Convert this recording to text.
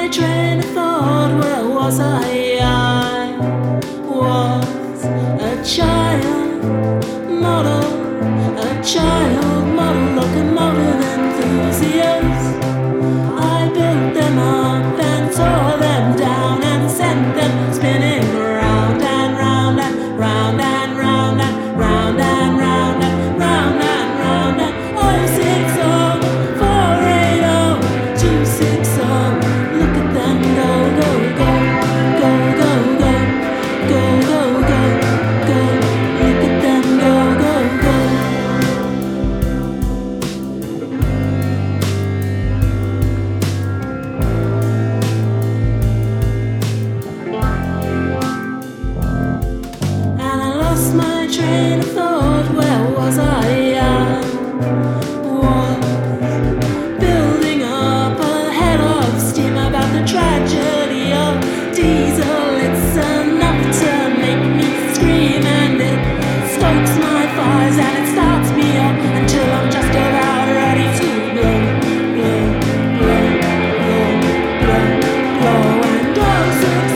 train of thought, where was I? I was a child model, a child model, locomotive enthusiast. I built them up and tore them down and sent them spinning round and round and round and round and round and round and round and round and 060 480 260. Look at them go, go, go, go, go, go, go, go, go, go. Look at them go, go, go. And I lost my train of thought. Where was I? I was building up a head of steam about the tragedy of diesel. It's enough to make me scream, and it stokes my fires and it starts me up until I'm just about ready to blow, blow, blow, blow, blow, blow. And dogs are